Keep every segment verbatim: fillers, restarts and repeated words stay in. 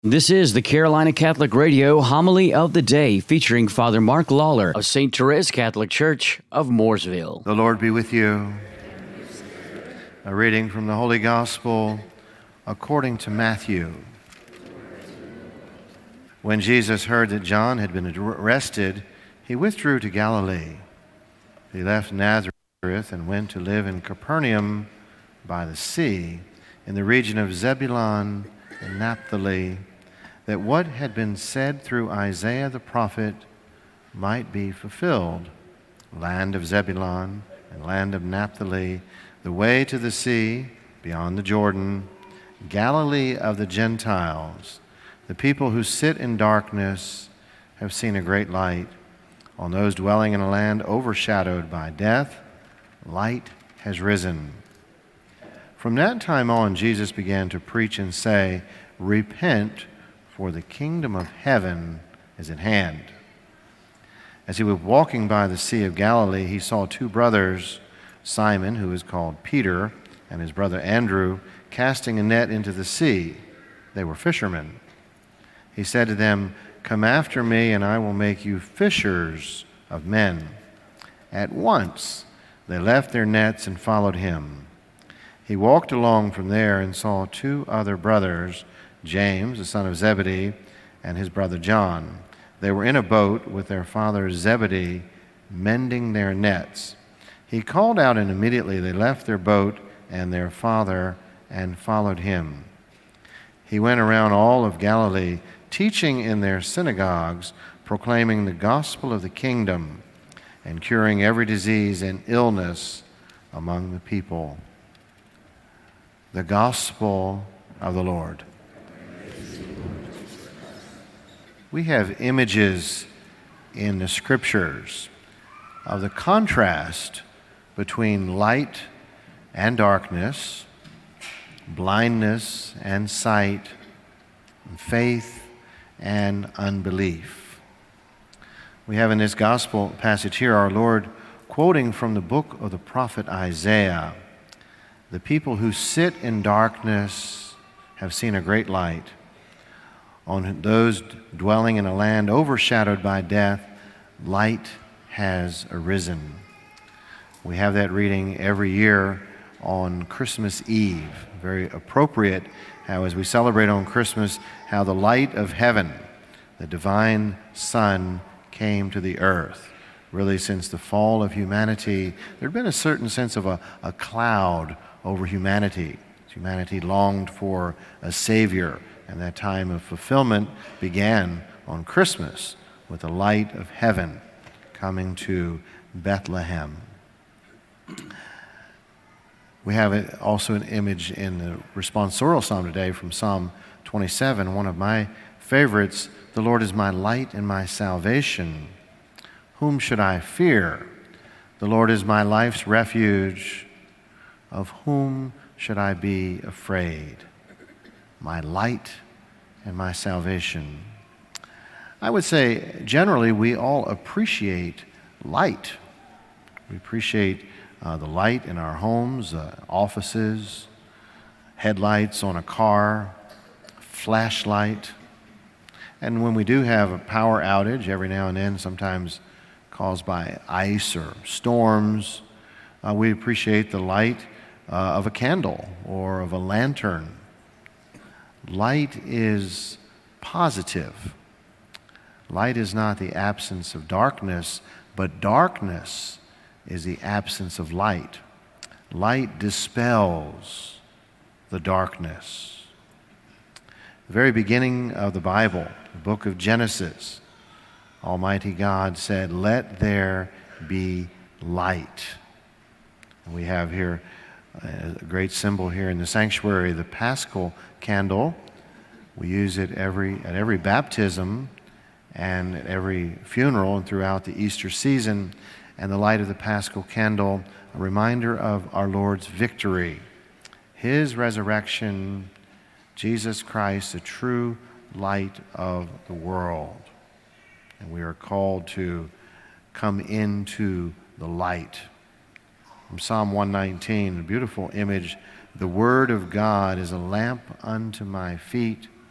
This is the Carolina Catholic Radio Homily of the Day, featuring Father Mark Lawler of Saint Therese Catholic Church of Mooresville. The Lord be with you. A reading from the Holy Gospel according to Matthew. When Jesus heard that John had been arrested, he withdrew to Galilee. He left Nazareth and went to live in Capernaum by the sea, in the region of Zebulun and Naphtali, that what had been said through Isaiah the prophet might be fulfilled. Land of Zebulun and land of Naphtali, the way to the sea beyond the Jordan, Galilee of the Gentiles. The people who sit in darkness have seen a great light. On those dwelling in a land overshadowed by death, light has risen. From that time on, Jesus began to preach and say, "Repent, for the kingdom of heaven is at hand." As he was walking by the Sea of Galilee, he saw two brothers, Simon, who is called Peter, and his brother Andrew, casting a net into the sea. They were fishermen. He said to them, "Come after me, and I will make you fishers of men." At once they left their nets and followed him. He walked along from there and saw two other brothers, James, the son of Zebedee, and his brother John. They were in a boat with their father Zebedee, mending their nets. He called out, and immediately they left their boat and their father and followed him. He went around all of Galilee, teaching in their synagogues, proclaiming the gospel of the kingdom, and curing every disease and illness among the people. The gospel of the Lord. We have images in the scriptures of the contrast between light and darkness, blindness and sight, faith and unbelief. We have in this gospel passage here our Lord quoting from the book of the prophet Isaiah. The people who sit in darkness have seen a great light. On those dwelling in a land overshadowed by death, light has arisen. We have that reading every year on Christmas Eve. Very appropriate how, as we celebrate on Christmas, how the light of heaven, the divine Son, came to the earth. Really, since the fall of humanity, there had been a certain sense of a, a cloud over humanity. Humanity longed for a Savior, and that time of fulfillment began on Christmas with the light of heaven coming to Bethlehem. We have also an image in the responsorial psalm today from Psalm twenty-seven, one of my favorites. "The Lord is my light and my salvation. Whom should I fear? The Lord is my life's refuge. Of whom should I be afraid? My light and my salvation." I would say generally we all appreciate light. We appreciate uh, the light in our homes, uh, offices, headlights on a car, flashlight. And when we do have a power outage every now and then, sometimes caused by ice or storms, uh, we appreciate the light uh, of a candle or of a lantern. Light is positive. Light is not the absence of darkness, but darkness is the absence of light. Light dispels the darkness. The very beginning of the Bible, the book of Genesis, Almighty God said, "Let there be light." And we have here a great symbol here in the sanctuary, the Paschal candle. We use it every at every baptism and at every funeral and throughout the Easter season. And the light of the Paschal candle, a reminder of our Lord's victory, His resurrection, Jesus Christ, the true light of the world. And we are called to come into the light. From Psalm one nineteen, a beautiful image. "The word of God is a lamp unto my feet,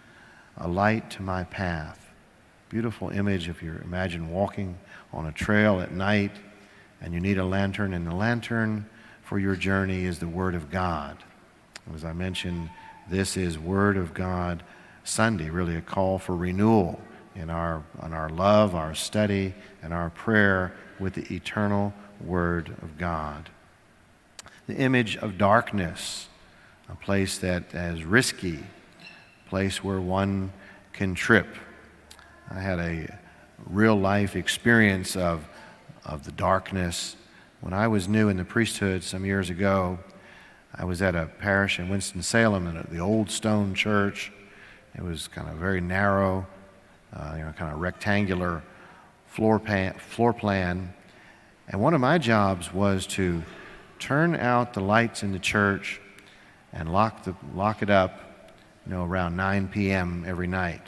a light to my path. Beautiful image if you imagine walking on a trail at night and you need a lantern, and the lantern for your journey is the Word of God. As I mentioned, this is Word of God Sunday, really a call for renewal in our, in our love, our study, and our prayer with the eternal Word of God. The image of darkness, a place that is risky, a place where one can trip. I had a real life experience of, of the darkness. When I was new in the priesthood some years ago, I was at a parish in Winston-Salem in the old stone church. It was kind of very narrow, uh, you know, kind of rectangular floor, pan, floor plan. And one of my jobs was to turn out the lights in the church and lock the lock it up, you know, around nine p.m. every night.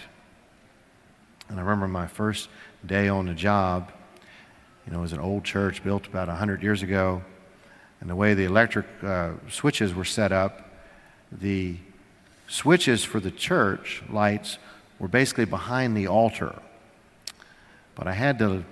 And I remember my first day on the job. You know, it was an old church built about one hundred years ago, and the way the electric uh, switches were set up, the switches for the church lights were basically behind the altar. But I had to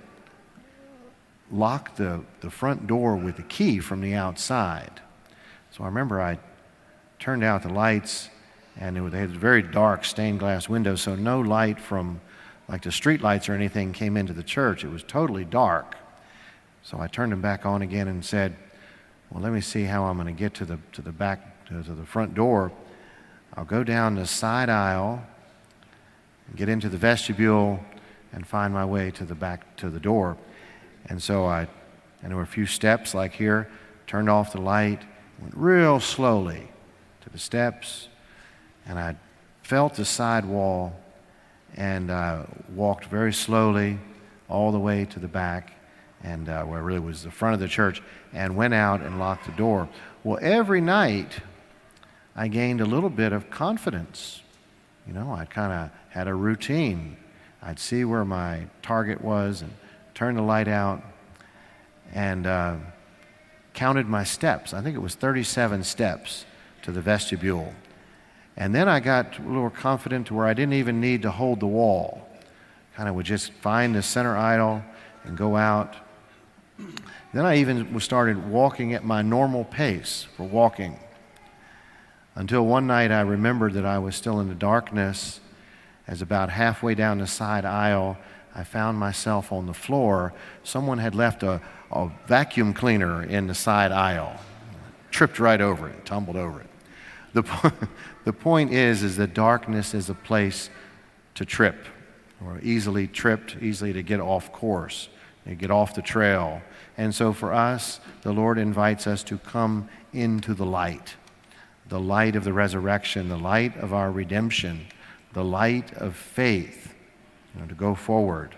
lock the, the front door with the key from the outside. So I remember I turned out the lights, and it was, they had very dark stained glass windows, so no light from like the street lights or anything came into the church. It was totally dark. So I turned them back on again and said, well, let me see how I'm going to get to the to the back to, to the front door. I'll go down the side aisle and get into the vestibule and find my way to the back to the door. And so I, and there were a few steps like here, turned off the light, went real slowly to the steps, and I felt the side wall, and I walked very slowly all the way to the back, and uh, where it really was the front of the church, and went out and locked the door. Well, every night I gained a little bit of confidence. You know, I kind of had a routine. I'd see where my target was and turn the light out, and uh, counted my steps. I think it was thirty-seven steps to the vestibule. And then I got a little confident to where I didn't even need to hold the wall. Kind of would just find the center aisle and go out. Then I even started walking at my normal pace for walking. Until one night I remembered that I was still in the darkness. As about halfway down the side aisle, I found myself on the floor. Someone had left a, a vacuum cleaner in the side aisle. Tripped right over it, tumbled over it. The, po- the point is, is that darkness is a place to trip, or easily tripped, easily to get off course, to get off the trail. And so for us, the Lord invites us to come into the light, the light of the resurrection, the light of our redemption, the light of faith, you know, to go forward.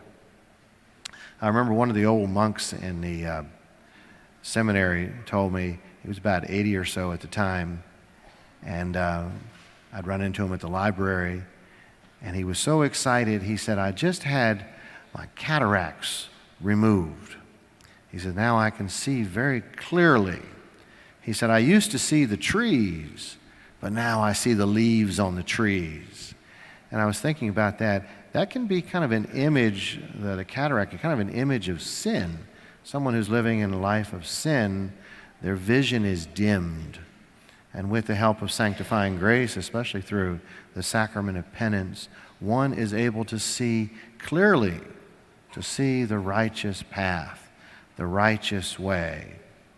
I remember one of the old monks in the uh, seminary told me, he was about eighty or so at the time, and uh, I'd run into him at the library, and he was so excited. He said, I just had my cataracts removed. He said, now I can see very clearly. He said, I used to see the trees, but now I see the leaves on the trees. And I was thinking about that. That can be kind of an image, that a cataract, kind of an image of sin. Someone who's living in a life of sin, their vision is dimmed. And with the help of sanctifying grace, especially through the sacrament of penance, one is able to see clearly, to see the righteous path, the righteous way.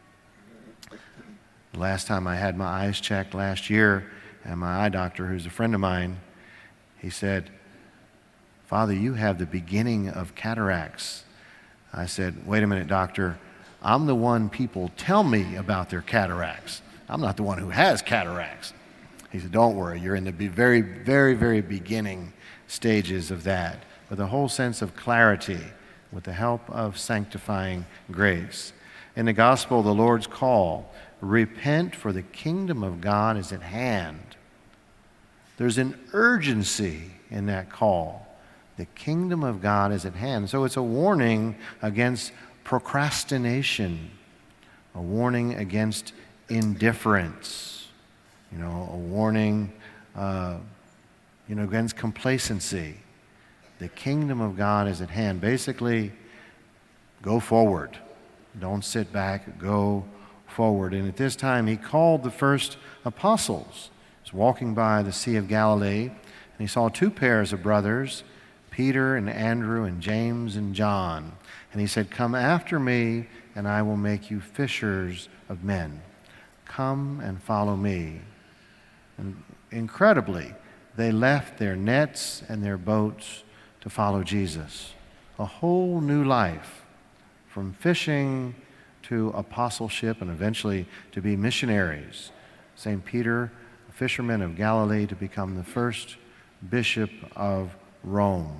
The last time I had my eyes checked last year, and my eye doctor, who's a friend of mine, he said, Father, you have the beginning of cataracts. I said, wait a minute, doctor. I'm the one people tell me about their cataracts. I'm not the one who has cataracts. He said, don't worry, you're in the very, very, very beginning stages of that. With a whole sense of clarity, with the help of sanctifying grace. In the gospel, the Lord's call, repent for the kingdom of God is at hand. There's an urgency in that call. The kingdom of God is at hand. So it's a warning against procrastination, a warning against indifference, you know, a warning uh, you know, against complacency. The kingdom of God is at hand. Basically, go forward. Don't sit back, go forward. And at this time, he called the first apostles. He was walking by the Sea of Galilee, and he saw two pairs of brothers, Peter and Andrew and James and John. And he said, "Come after me, and I will make you fishers of men. Come and follow me." And incredibly, they left their nets and their boats to follow Jesus. A whole new life, from fishing to apostleship and eventually to be missionaries. Saint Peter, a fisherman of Galilee, to become the first bishop of Rome.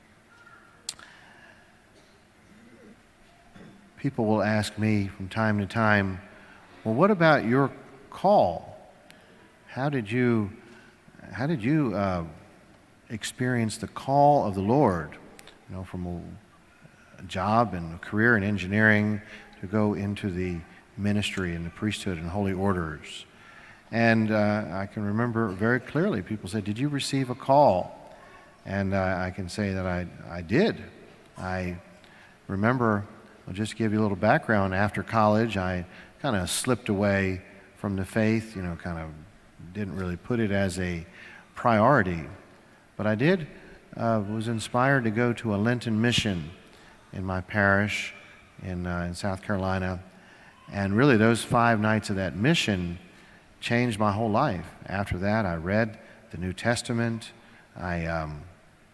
People will ask me from time to time, well, what about your call? How did you, how did you uh, experience the call of the Lord? You know, from a, a job and a career in engineering to go into the ministry and the priesthood and holy orders. And uh, I can remember very clearly people say, "Did you receive a call?" And uh, I can say that I, I did. I remember, I'll just give you a little background. After college, I kind of slipped away from the faith, you know, kind of didn't really put it as a priority. But I did, uh, was inspired to go to a Lenten mission in my parish in, uh, in South Carolina. And really those five nights of that mission changed my whole life. After that, I read the New Testament. I, um,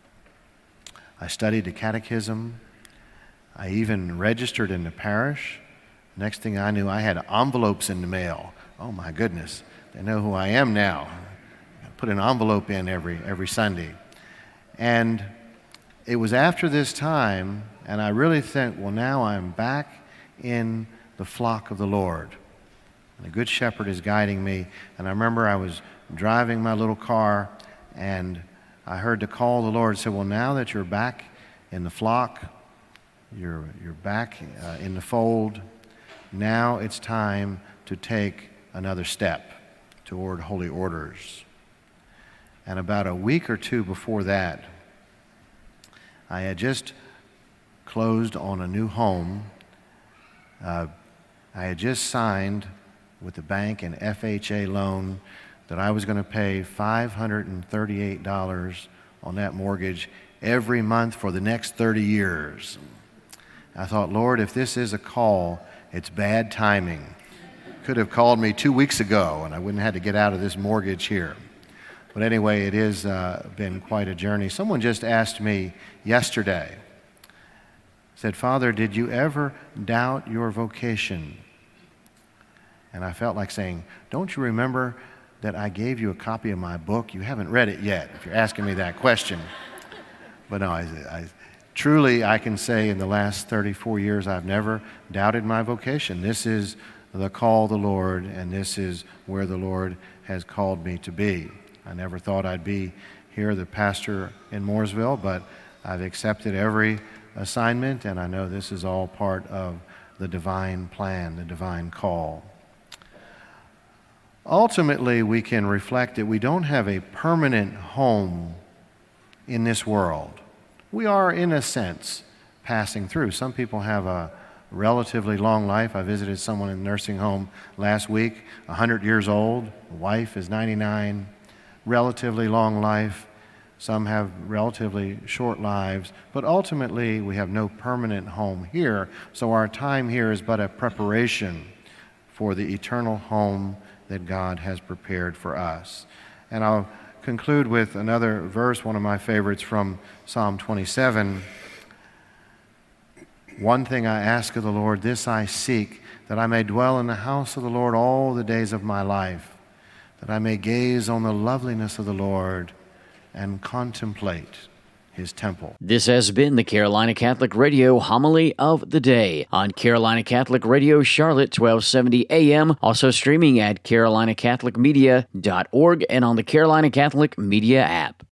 I studied the catechism. I even registered in the parish. Next thing I knew, I had envelopes in the mail. Oh my goodness, they know who I am now. I put an envelope in every, every Sunday. And it was after this time, and I really think, well, now I'm back in the flock of the Lord. And the Good Shepherd is guiding me. And I remember I was driving my little car, and I heard the call of the Lord say, well, now that you're back in the flock, you're, you're back uh, in the fold, now it's time to take another step toward holy orders. And about a week or two before that, I had just closed on a new home. Uh, I had just signed with the bank an F H A loan that I was going to pay five hundred thirty-eight dollars on that mortgage every month for the next thirty years. I thought, Lord, if this is a call, it's bad timing. Could have called me two weeks ago and I wouldn't have had to get out of this mortgage here. But anyway, it has uh, been quite a journey. Someone just asked me yesterday, said, Father, did you ever doubt your vocation? And I felt like saying, don't you remember that I gave you a copy of my book? You haven't read it yet, if you're asking me that question. But no, I, I, truly I can say in the last thirty-four years, I've never doubted my vocation. This is the call of the Lord, and this is where the Lord has called me to be. I never thought I'd be here, the pastor in Mooresville, but I've accepted every assignment, and I know this is all part of the divine plan, the divine call. Ultimately, we can reflect that we don't have a permanent home in this world. We are, in a sense, passing through. Some people have a relatively long life. I visited someone in a nursing home last week, one hundred years old. The wife is ninety-nine. Relatively long life. Some have relatively short lives. But ultimately, we have no permanent home here. So our time here is but a preparation for the eternal home that God has prepared for us. And I'll conclude with another verse, one of my favorites from Psalm twenty-seven. One thing I ask of the Lord, this I seek, that I may dwell in the house of the Lord all the days of my life, that I may gaze on the loveliness of the Lord and contemplate His temple. This has been the Carolina Catholic Radio Homily of the Day on Carolina Catholic Radio Charlotte, twelve seventy A M, also streaming at carolina catholic media dot org and on the Carolina Catholic Media app.